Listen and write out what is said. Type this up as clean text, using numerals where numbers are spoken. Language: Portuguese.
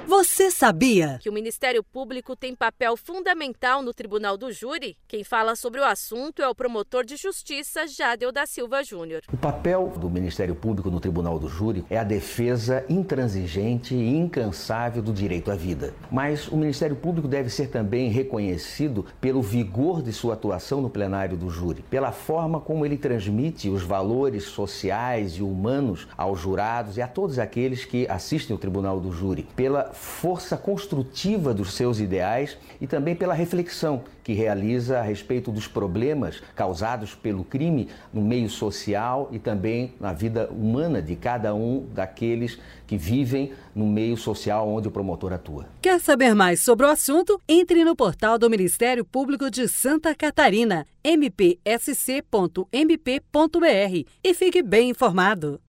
Você sabia que o Ministério Público tem papel fundamental no Tribunal do Júri? Quem fala sobre o assunto é o promotor de justiça Jadel da Silva Júnior. O papel do Ministério Público no Tribunal do Júri é a defesa intransigente e incansável do direito à vida. Mas o Ministério Público deve ser também reconhecido pelo vigor de sua atuação no plenário do júri, pela forma como ele transmite os valores sociais e humanos aos jurados e a todos aqueles que assistem ao Tribunal do Júri, pela força construtiva dos seus ideais e também pela reflexão que realiza a respeito dos problemas causados pelo crime no meio social e também na vida humana de cada um daqueles que vivem no meio social onde o promotor atua. Quer saber mais sobre o assunto? Entre no portal do Ministério Público de Santa Catarina, mpsc.mp.br, e fique bem informado.